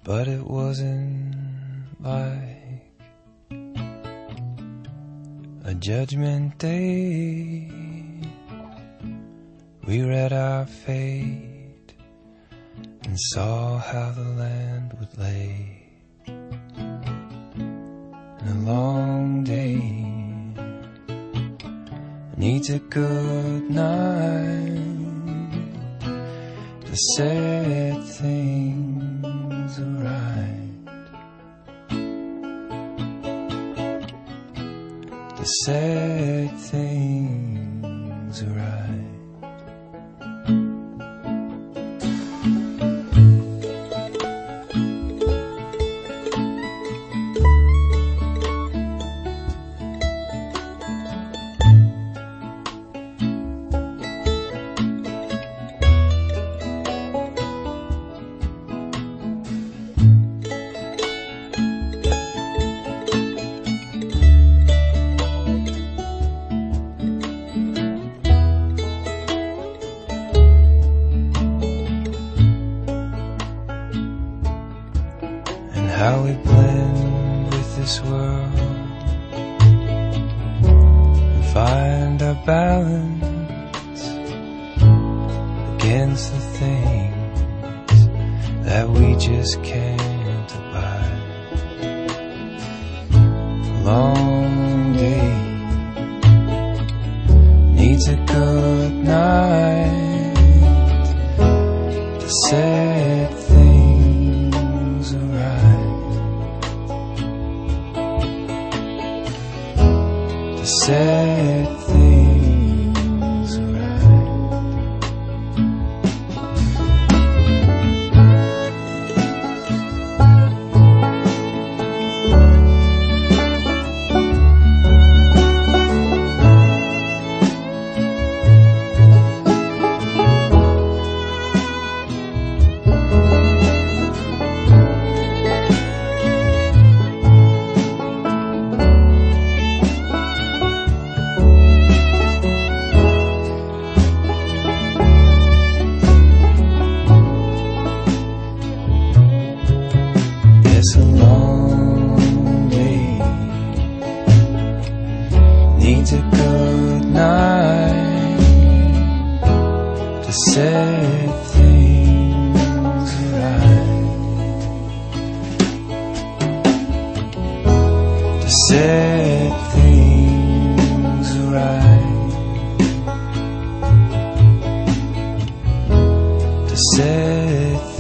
but it wasn't like a judgment day. We read our fate and saw how the land would lay. And a long day needs a good night to set things right, to set things right. How we blend with this world and find our balance against the things that we just can't abide. A long day needs a good night to set things right. Set things right. It's a long day needs a good night to set things right, to set things right, to set